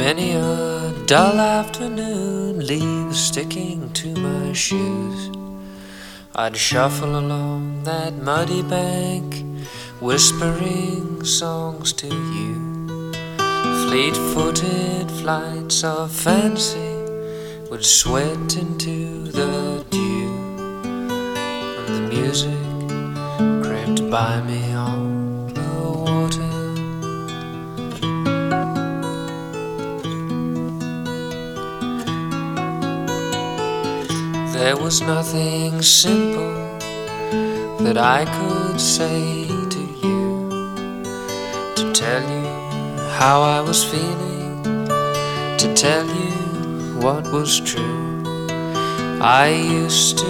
Many a dull afternoon, leaves sticking to my shoes, I'd shuffle along that muddy bank, whispering songs to you. Fleet-footed flights of fancy would sweat into the dew, and the music crept by me on the water. There was nothing simple that I could say to you, to tell you how I was feeling, to tell you what was true. I used to